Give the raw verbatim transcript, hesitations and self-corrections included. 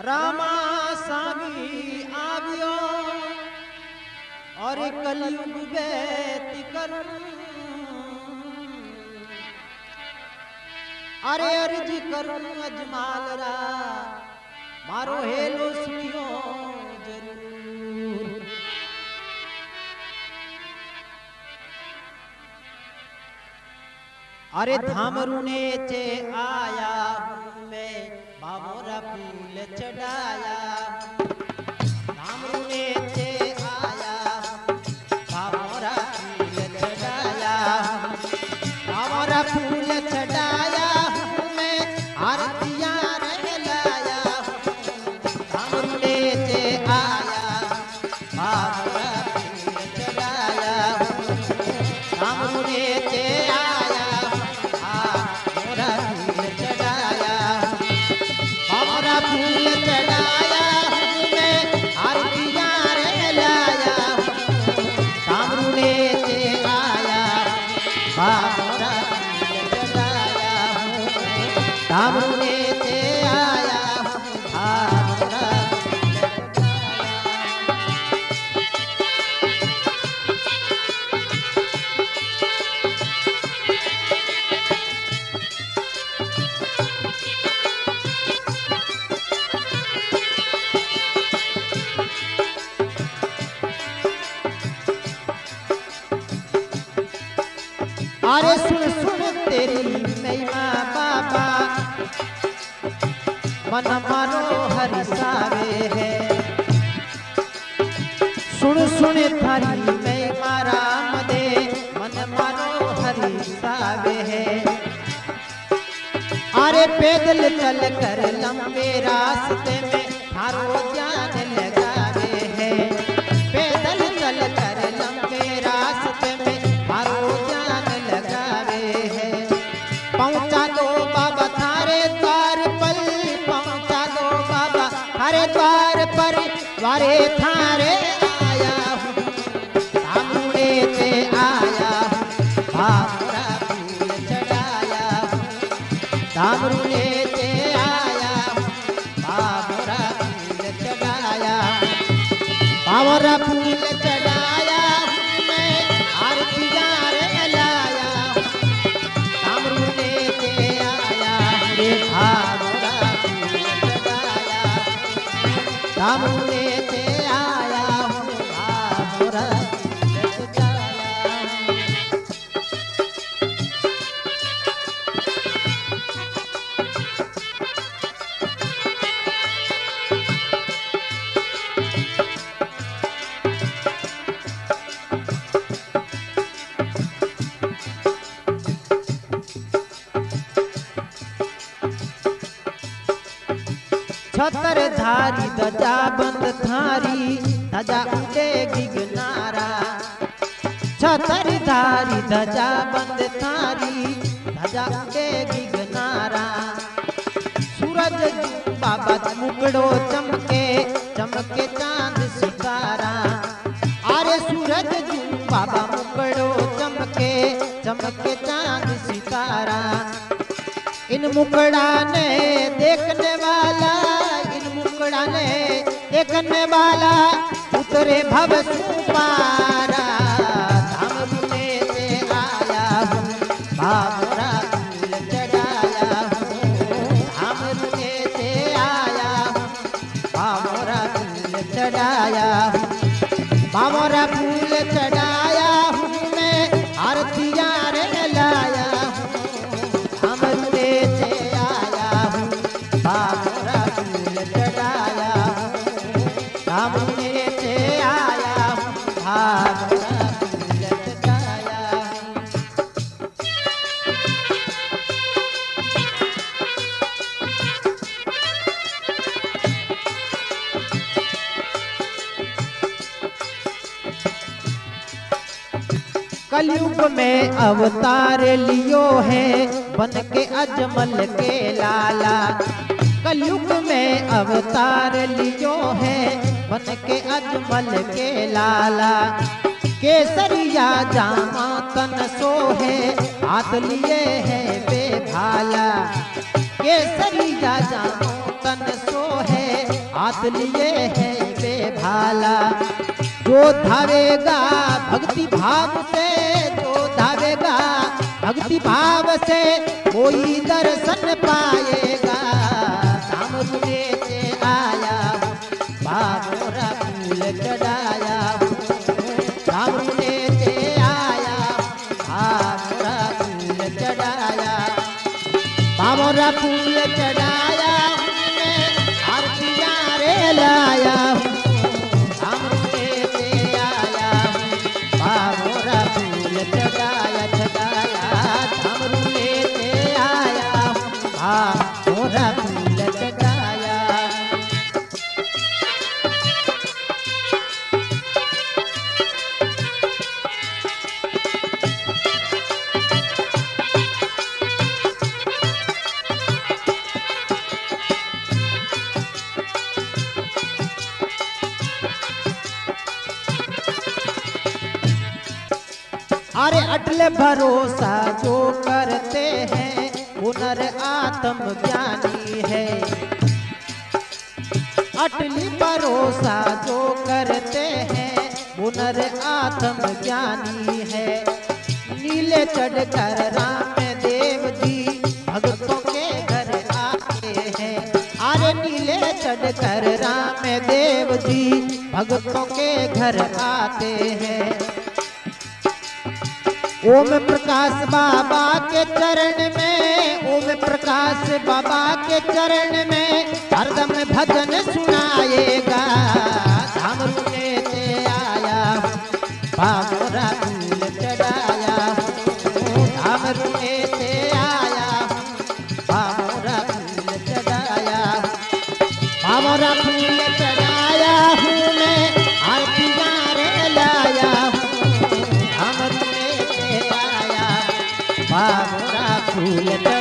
रामा स्वामी आवियो और कलयुग बेती करूं अरे अर्ज करूं अजमाल रा मारो हेलो सुनियो जरूर। अरे धामरुने चे आया हूँ मैं बाबोरा फूल चढ़ाया धामरुने चे आया बाबोरा फूल चढ़ाया बाबोरा फूल चढ़ाया हूँ मैं आरतियाँ लाया धामरुने चे आया बाबोरा फूल चढ़ाया धामरुने चे आया फूल चढ़ाया मैं आरतियाँ रे लाया धामरुने से आया बाबरा फूल चढ़ाया धामरुने से आया बाबरा अरे सुन सुन तेरी महिमा बाबा मन मारो हरिसावे है सुन सुन थारी महिमा राम दे मन मारो हरिसावे है। अरे पैदल चल कर लंबे रास्ते में थारो ध्यान लगावे है पैदल चल कर लंबे रास्ते में थारो पहुँचा दो बाबा थारे द्वार पर पहुँचा दो बाबा थारे द्वार पर द्वारे थारे आया हूँ धामरुने से आया हूँ बाबरा फूल चढ़ाया हूँ धामरुने से आया हूँ बाबरा फूल चढ़ाया बाबरा फूल चढ़ाया हूँ मैं आरतियाँ रे लाया धामरुने से आया हूँ बाबरा छतर धारी ध्वजा बंद थारी ध्वजा उड़ेगी गिनारा छतर धारी ध्वजा बंद थारी ध्वजा उड़ेगी गिनारा सूरज बाबा मुगड़ो चमके चमके चांद सितारा अरे सूरज बाबा मुगड़ो चमके चमके चांद सितारा इन मुकड़ा ने देखने वाला इन मुकड़ा ने देखने वाला उतरे भव सुपारा धामरुने से आया हूँ बाबरा फूल चढ़ाया हूँ धामरुने से आया हूँ बाबरा फूल चढ़ाया हूँ बाबरा फूल चढ़ाया हूँ मैं आरतियाँ रे लाया बाबरा फूल चढ़ाया धामरुने से आया बाबरा फूल चढ़ाया कलयुग में अवतार लियो है बन के अजमल के लाला कलयुग में अवतार लियो है बन के अजमल के लाला केसरिया जामा तन सो है हाथ लिए है बेभाला केसरिया जामा तन सो है हाथ लिए है बेभाला। जो धावेगा भक्ति भाव से, जो धावेगा भक्ति भाव से कोई दर्शन पाएगा। सामने से आया बाबोरा फूल चढ़ाया, सामने से आया बाबोरा फूल चढ़ाया, बाबोरा फूल चढ़ाया आरतियां रे लाया। सामने से आया बाबोरा फूल चढ़ाया चढ़ाया, सामने से आया बाबोरा फूल चढ़ाया। अरे अटल भरोसा जो करते हैं हुनर आत्म ज्ञानी है। अटली भरोसा जो करते हैं हुनर आत्म ज्ञानी है। नीले चढ़कर रामदेव जी भक्तों के घर आते हैं। अरे नीले चढ़कर रामदेव जी भक्तों के घर आते हैं। ओम प्रकाश बाबा के चरण में, ओम प्रकाश बाबा के चरण में हरदम भजन सुनाएगा। सामने से आया बाबोरा फूल चढ़ाया, सामने से आया बाबोरा फूल चढ़ाया, बाबोरा फूल चढ़ाया हूँ मैं आरतियां रे लाया हूँ। बाबोरा फूल